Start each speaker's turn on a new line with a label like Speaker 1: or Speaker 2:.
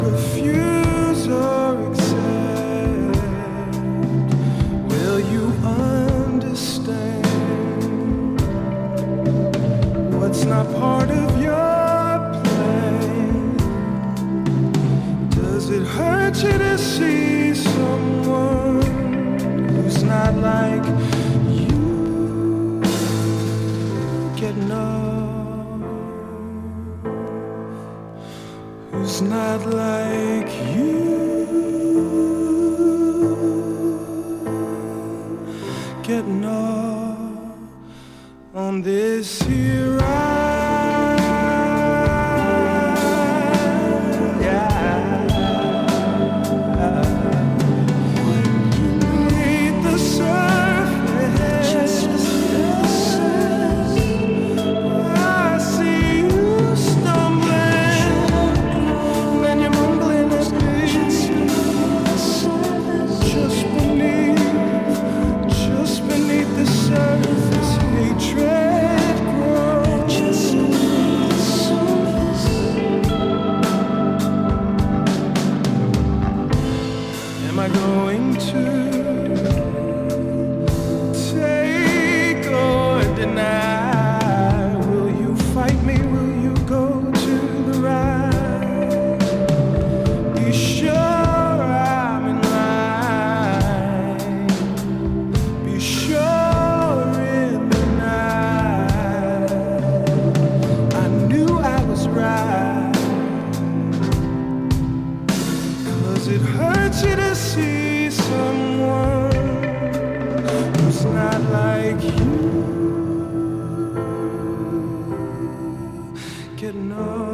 Speaker 1: refuse or accept? Will you understand what's not part of your plan? Does it hurt you to see someone who's not like you getting up? Who's not like you getting up on this here ride? Beneath the surface, I see you stumbling, and you're mumbling at me. Just beneath the surface, hatred grows. Am I going to take or deny? Will you fight me? Will you go to the right? Be sure I'm in line. Be sure in the night I knew I was right. 'Cause it hurts you to see someone who's not like you getting up.